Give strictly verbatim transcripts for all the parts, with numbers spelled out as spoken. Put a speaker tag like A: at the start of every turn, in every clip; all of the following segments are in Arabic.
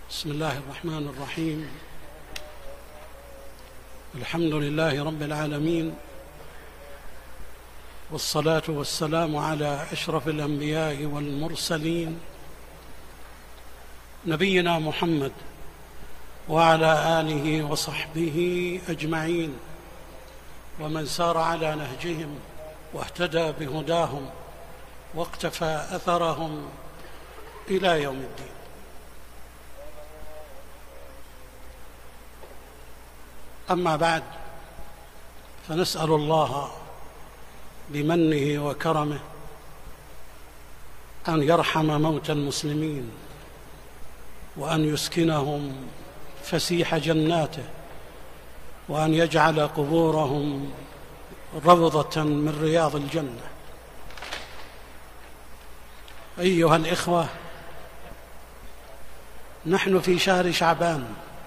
A: بسم الله الرحمن الرحيم. الحمد لله رب العالمين، والصلاة والسلام على أشرف الأنبياء والمرسلين نبينا محمد وعلى آله وصحبه أجمعين، ومن سار على نهجهم واهتدى بهداهم واقتفى أثرهم إلى يوم الدين. أما بعد، فنسأل الله بمنه وكرمه أن يرحم موتى المسلمين، وأن يسكنهم فسيح جناته، وأن يجعل قبورهم روضة من رياض الجنة. أيها الإخوة، نحن في شهر شعبان،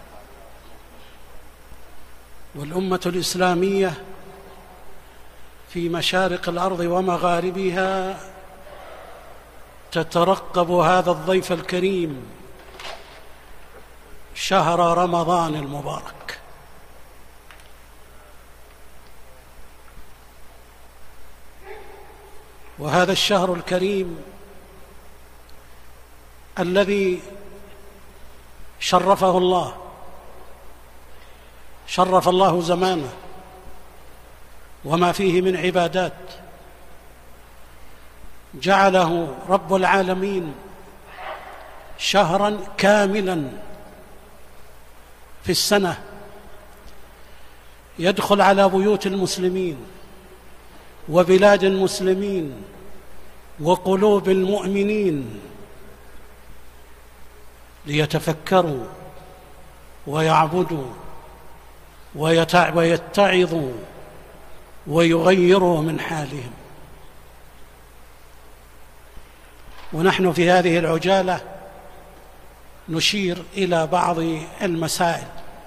A: والأمة الإسلامية في مشارق الأرض ومغاربها تترقب هذا الضيف الكريم، شهر رمضان المبارك. وهذا الشهر الكريم الذي شرفه الله شرف الله زمانه وما فيه من عبادات، جعله رب العالمين شهرا كاملا في السنة يدخل على بيوت المسلمين وبلاد المسلمين وقلوب المؤمنين ليتفكروا ويعبدوا ويتعظوا ويغيروا من حالهم. ونحن في هذه العجالة نشير إلى بعض المسائل.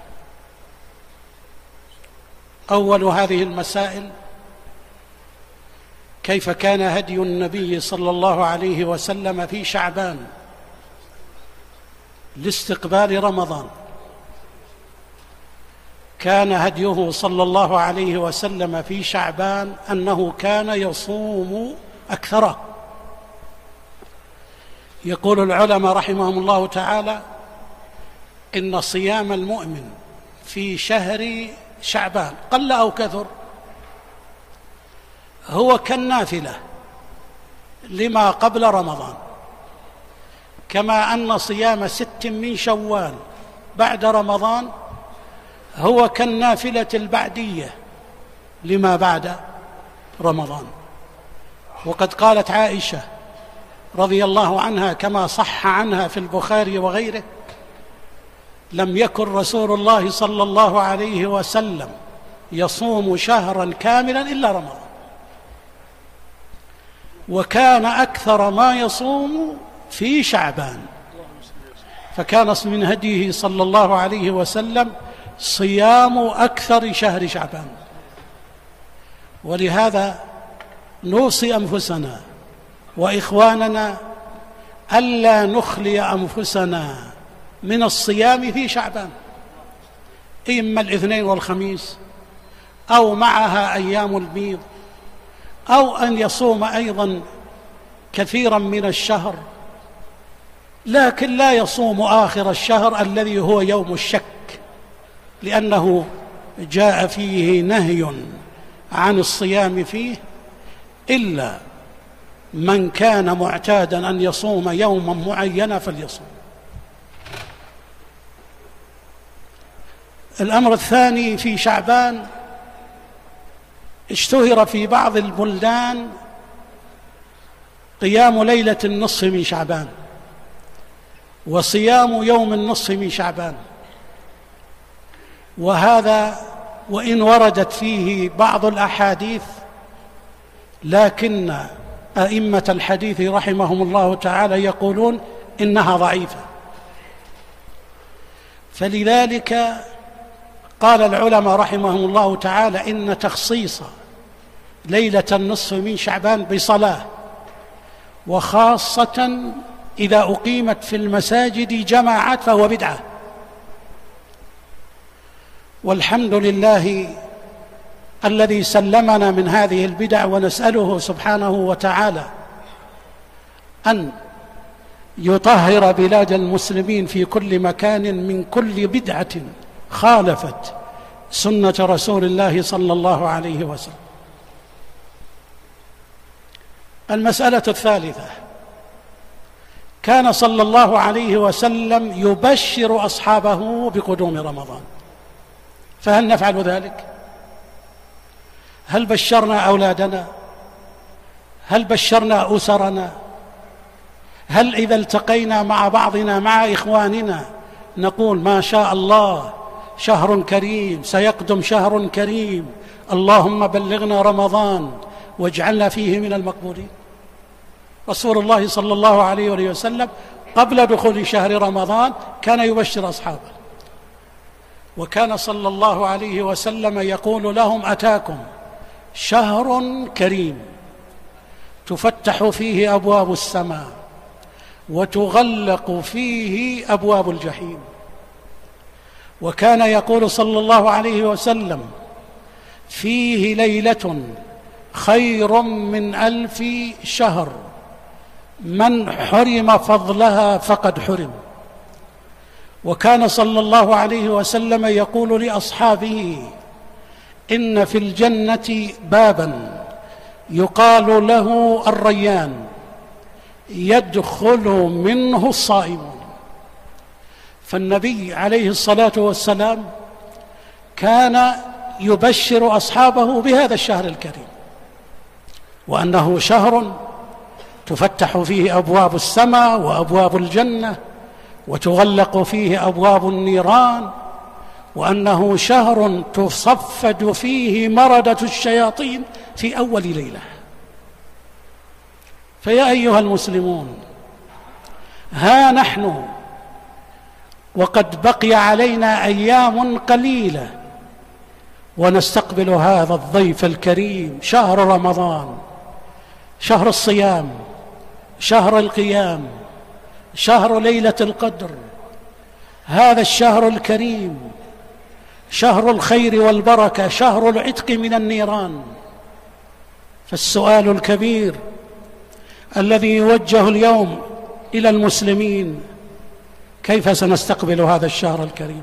A: أول هذه المسائل: كيف كان هدي النبي صلى الله عليه وسلم في شعبان لاستقبال رمضان؟ كان هديه صلى الله عليه وسلم في شعبان أنه كان يصوم أكثره. يقول العلماء رحمهم الله تعالى: إن صيام المؤمن في شهر شعبان قل أو كثر هو كالنافلة لما قبل رمضان، كما أن صيام ست من شوال بعد رمضان هو كالنافلة البعدية لما بعد رمضان. وقد قالت عائشة رضي الله عنها كما صح عنها في البخاري وغيره: لم يكن رسول الله صلى الله عليه وسلم يصوم شهرا كاملا إلا رمضان، وكان أكثر ما يصوم في شعبان. فكان من هديه صلى الله عليه وسلم صيام أكثر شهر شعبان. ولهذا نوصي أنفسنا وإخواننا ألا نخلي أنفسنا من الصيام في شعبان، إما الاثنين والخميس أو معها أيام البيض، أو أن يصوم أيضا كثيرا من الشهر، لكن لا يصوم آخر الشهر الذي هو يوم الشك، لأنه جاء فيه نهي عن الصيام فيه إلا من كان معتادا أن يصوم يوما معينا فليصوم. الأمر الثاني: في شعبان اشتهر في بعض البلدان قيام ليلة النصف من شعبان وصيام يوم النصف من شعبان، وهذا وإن وردت فيه بعض الأحاديث لكن أئمة الحديث رحمهم الله تعالى يقولون إنها ضعيفة. فلذلك قال العلماء رحمهم الله تعالى إن تخصيص ليلة النصف من شعبان بصلاة، وخاصة إذا أقيمت في المساجد جماعات فهو بدعة. والحمد لله الذي سلمنا من هذه البدع، ونسأله سبحانه وتعالى أن يطهر بلاد المسلمين في كل مكان من كل بدعة خالفت سنة رسول الله صلى الله عليه وسلم. المسألة الثالثة: كان صلى الله عليه وسلم يبشر أصحابه بقدوم رمضان، فهل نفعل ذلك؟ هل بشرنا أولادنا؟ هل بشرنا أسرنا؟ هل إذا التقينا مع بعضنا مع إخواننا نقول ما شاء الله شهر كريم، سيقدم شهر كريم، اللهم بلغنا رمضان واجعلنا فيه من المقبولين؟ رسول الله صلى الله عليه وسلم قبل دخول شهر رمضان كان يبشر أصحابه، وكان صلى الله عليه وسلم يقول لهم: أتاكم شهر كريم تفتح فيه أبواب السماء وتغلق فيه أبواب الجحيم. وكان يقول صلى الله عليه وسلم: فيه ليلة خير من ألف شهر، من حرم فضلها فقد حرم. وكان صلى الله عليه وسلم يقول لأصحابه: إن في الجنة بابا يقال له الريان يدخل منه الصائمون. فالنبي عليه الصلاة والسلام كان يبشر أصحابه بهذا الشهر الكريم، وأنه شهر تفتح فيه أبواب السماء وأبواب الجنة وتغلق فيه أبواب النيران، وأنه شهر تصفد فيه مردة الشياطين في أول ليلة. فيا أيها المسلمون، ها نحن وقد بقي علينا أيام قليلة ونستقبل هذا الضيف الكريم، شهر رمضان، شهر الصيام، شهر القيام، شهر ليلة القدر، هذا الشهر الكريم، شهر الخير والبركة، شهر العتق من النيران. فالسؤال الكبير الذي يوجه اليوم إلى المسلمين: كيف سنستقبل هذا الشهر الكريم؟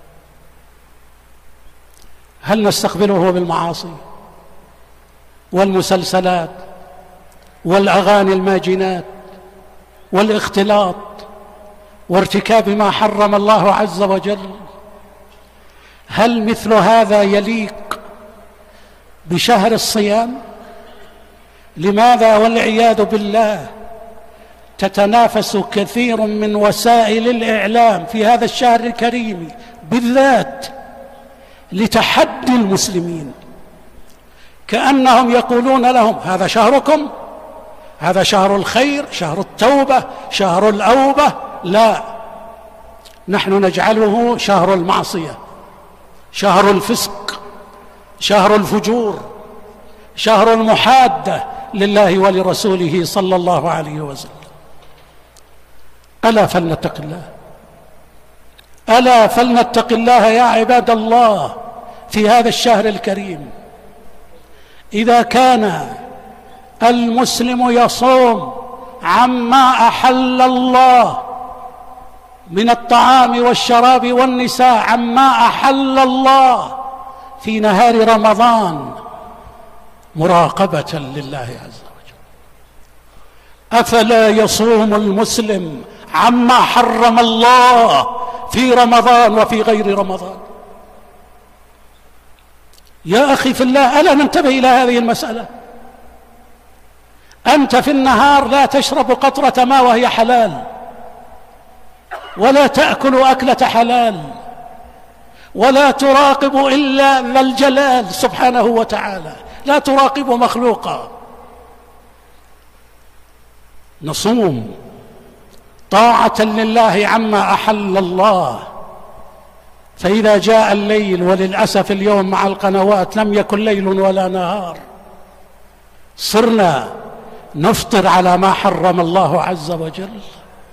A: هل نستقبله بالمعاصي والمسلسلات والأغاني الماجنات والاختلاط وارتكاب ما حرم الله عز وجل؟ هل مثل هذا يليق بشهر الصيام؟ لماذا والعياذ بالله تتنافس كثير من وسائل الإعلام في هذا الشهر الكريم بالذات لتحدي المسلمين، كأنهم يقولون لهم: هذا شهركم، هذا شهر الخير، شهر التوبة، شهر الأوبة. لا، نحن نجعله شهر المعصية، شهر الفسق، شهر الفجور، شهر المحادة لله ولرسوله صلى الله عليه وسلم. ألا فلنتق الله، ألا فلنتق الله يا عباد الله في هذا الشهر الكريم. إذا كان المسلم يصوم عما أحل الله من الطعام والشراب والنساء، عما أحل الله في نهار رمضان مراقبة لله عز وجل، أفلا يصوم المسلم عما حرم الله في رمضان وفي غير رمضان؟ يا أخي في الله، ألا ننتبه إلى هذه المسألة؟ أنت في النهار لا تشرب قطرة ماء وهي حلال، ولا تأكل أكلة حلال، ولا تراقب إلا ذا الجلال سبحانه وتعالى، لا تراقب مخلوقا. نصوم طاعة لله عما أحل الله، فإذا جاء الليل، وللأسف اليوم مع القنوات لم يكن ليل ولا نهار، صرنا نفطر على ما حرم الله عز وجل.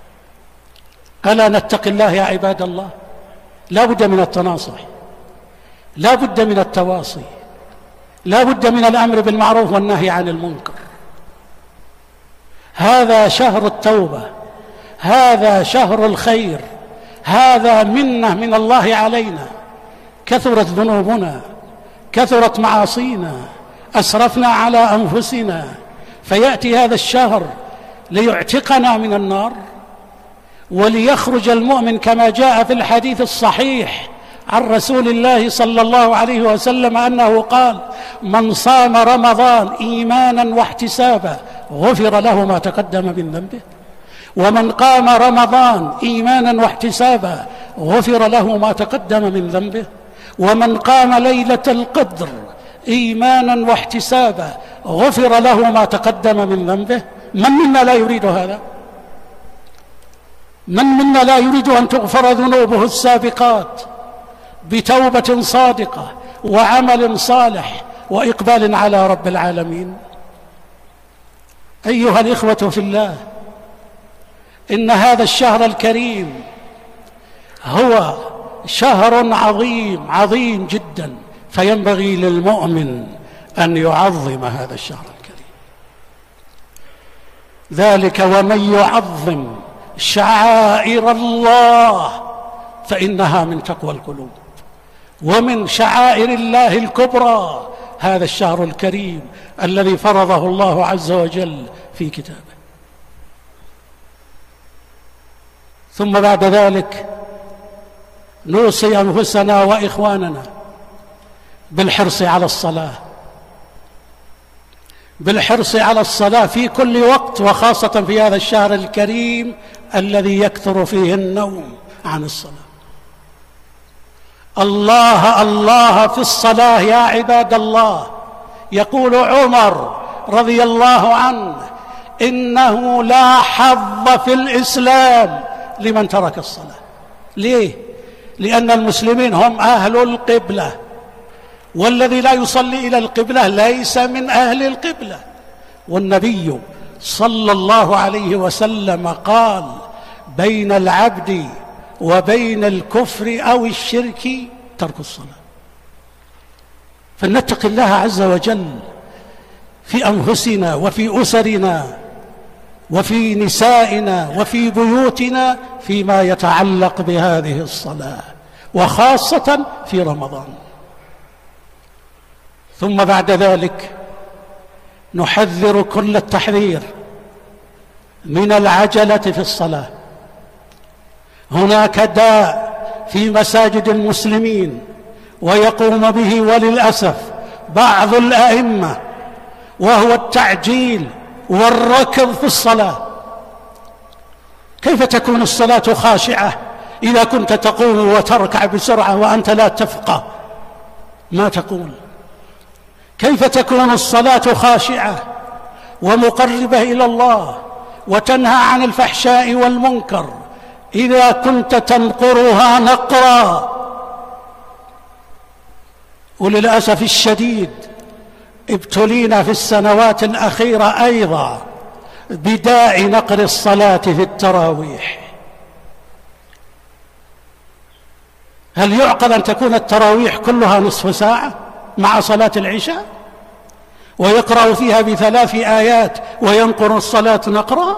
A: ألا نتق الله يا عباد الله. لا بد من التناصح، لا بد من التواصي، لا بد من الأمر بالمعروف والنهي عن المنكر. هذا شهر التوبة، هذا شهر الخير، هذا منة من الله علينا. كثرت ذنوبنا، كثرت معاصينا، أسرفنا على أنفسنا، فيأتي هذا الشهر ليعتقنا من النار وليخرج المؤمن كما جاء في الحديث الصحيح عن رسول الله صلى الله عليه وسلم أنه قال: من صام رمضان إيمانا واحتسابا غفر له ما تقدم من ذنبه، ومن قام رمضان إيمانا واحتسابا غفر له ما تقدم من ذنبه، ومن قام ليلة القدر إيمانا واحتسابا غفر له ما تقدم من ذنبه. من منا لا يريد هذا؟ من منا لا يريد أن تغفر ذنوبه السابقات بتوبة صادقة وعمل صالح وإقبال على رب العالمين؟ أيها الإخوة في الله، إن هذا الشهر الكريم هو شهر عظيم عظيم جدا، فينبغي للمؤمن أن يعظم هذا الشهر الكريم. ذلك ومن يعظم شعائر الله فإنها من تقوى القلوب. ومن شعائر الله الكبرى هذا الشهر الكريم الذي فرضه الله عز وجل في كتابه. ثم بعد ذلك نوصي أنفسنا وإخواننا بالحرص على الصلاة، بالحرص على الصلاة في كل وقت، وخاصة في هذا الشهر الكريم الذي يكثر فيه النوم عن الصلاة. الله الله في الصلاة يا عباد الله. يقول عمر رضي الله عنه: إنه لا حظ في الإسلام لمن ترك الصلاة. ليه؟ لأن المسلمين هم أهل القبلة، والذي لا يصلي إلى القبلة ليس من أهل القبلة. والنبي صلى الله عليه وسلم قال: بين العبد وبين الكفر أو الشرك ترك الصلاة. فلنتق الله عز وجل في أنفسنا وفي أسرنا وفي نسائنا وفي بيوتنا فيما يتعلق بهذه الصلاة، وخاصة في رمضان. ثم بعد ذلك نحذر كل التحذير من العجلة في الصلاة. هناك داء في مساجد المسلمين ويقوم به وللأسف بعض الأئمة، وهو التعجيل والركض في الصلاة. كيف تكون الصلاة خاشعة إذا كنت تقوم وتركع بسرعة وأنت لا تفقه ما تقول؟ كيف تكون الصلاة خاشعة ومقربة إلى الله وتنهى عن الفحشاء والمنكر إذا كنت تنقرها نقرا؟ وللأسف الشديد ابتلينا في السنوات الأخيرة أيضا بداء نقر الصلاة في التراويح. هل يعقل أن تكون التراويح كلها نصف ساعة مع صلاة العشاء ويقرأ فيها بثلاث آيات وينقر الصلاة نقرا؟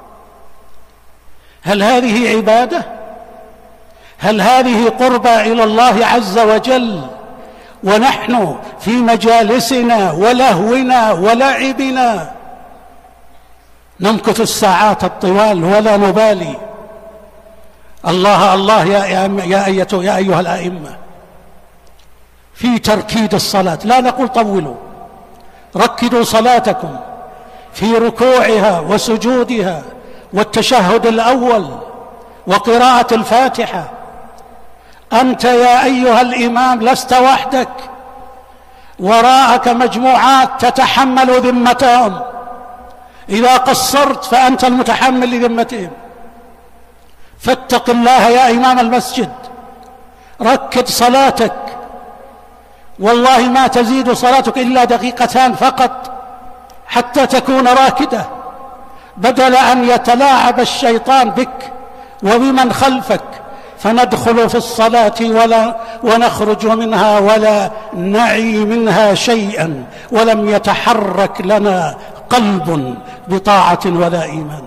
A: هل هذه عبادة؟ هل هذه قربى إلى الله عز وجل ونحن في مجالسنا ولهونا ولعبنا نمكث الساعات الطوال ولا نبالي؟ الله الله يا, يا, أيتو يا أيها الأئمة في تركيد الصلاة. لا نقول طولوا، ركدوا صلاتكم في ركوعها وسجودها والتشهد الأول وقراءة الفاتحة. أنت يا أيها الإمام لست وحدك، وراءك مجموعات تتحمل ذمتهم، إذا قصرت فأنت المتحمل لذمتهم. فاتق الله يا إمام المسجد، ركد صلاتك، والله ما تزيد صلاتك إلا دقيقتان فقط حتى تكون راكدة، بدل أن يتلاعب الشيطان بك وبمن خلفك، فندخل في الصلاة ولا ونخرج منها ولا نعي منها شيئا، ولم يتحرك لنا قلب بطاعة ولا إيمان.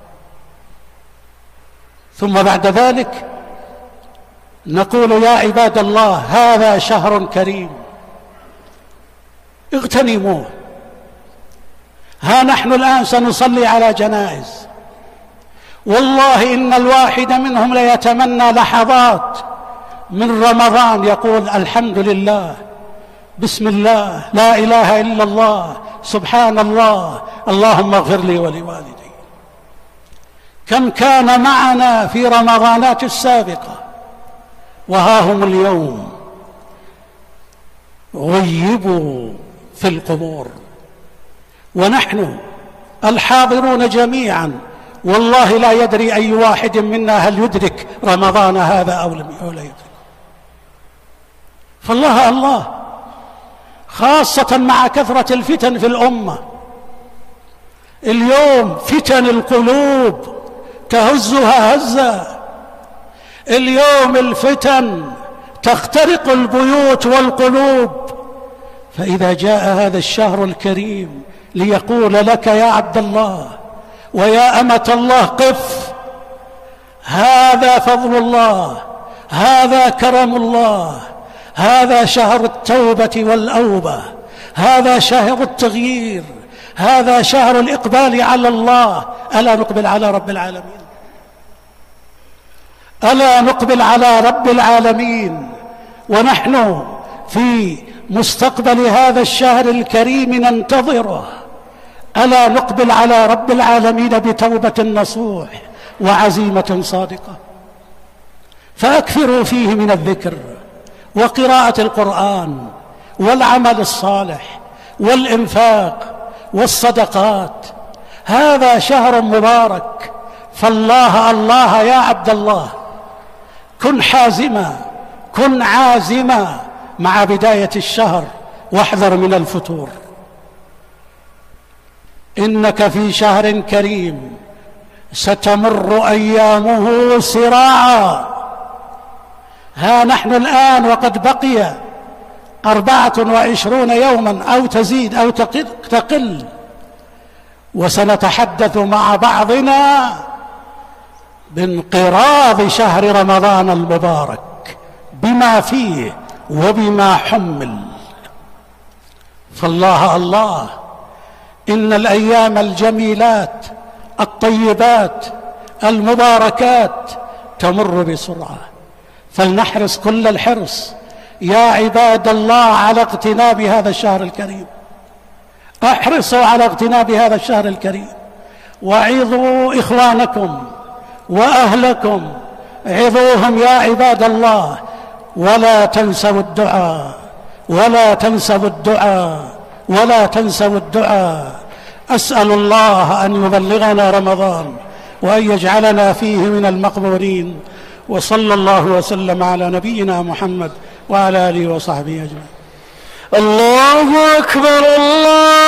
A: ثم بعد ذلك نقول يا عباد الله هذا شهر كريم اغتنموه. ها نحن الآن سنصلي على جنائز، والله إن الواحد منهم ليتمنى لحظات من رمضان يقول الحمد لله، بسم الله، لا إله إلا الله، سبحان الله، اللهم اغفر لي ولوالدي. كم كان معنا في رمضانات السابقة وها هم اليوم غيبوا في القبور، ونحن الحاضرون جميعا والله لا يدري أي واحد منا هل يدرك رمضان هذا أو لم يدرك. فالله الله، خاصة مع كثرة الفتن في الأمة اليوم، فتن القلوب تهزها هزا، اليوم الفتن تخترق البيوت والقلوب. فإذا جاء هذا الشهر الكريم ليقول لك يا عبد الله ويا أمة الله قف، هذا فضل الله، هذا كرم الله، هذا شهر التوبة والأوبة، هذا شهر التغيير، هذا شهر الإقبال على الله. ألا نقبل على رب العالمين؟ ألا نقبل على رب العالمين ونحن في مستقبل هذا الشهر الكريم ننتظره؟ ألا نقبل على رب العالمين بتوبة نصوح وعزيمة صادقة؟ فأكثروا فيه من الذكر وقراءة القرآن والعمل الصالح والإنفاق والصدقات. هذا شهر مبارك، فالله الله يا عبد الله، كن حازما، كن عازما مع بداية الشهر، واحذر من الفتور. إنك في شهر كريم ستمر أيامه سراعا. ها نحن الآن وقد بقي أربعة وعشرون يوما أو تزيد أو تقل، وسنتحدث مع بعضنا بانقراض شهر رمضان المبارك بما فيه وبما حمل. فالله الله، إن الأيام الجميلات الطيبات المباركات تمر بسرعة، فلنحرص كل الحرص يا عباد الله على اغتنام هذا الشهر الكريم. احرصوا على اغتنام هذا الشهر الكريم، وعظوا إخوانكم وأهلكم، عظوهم يا عباد الله، ولا تنسوا الدعاء، ولا تنسوا الدعاء، ولا تنسوا الدعاء. أسأل الله أن يبلغنا رمضان وأن يجعلنا فيه من المقبولين، وصلى الله وسلم على نبينا محمد وعلى آله وصحبه أجمعين.
B: الله أكبر، الله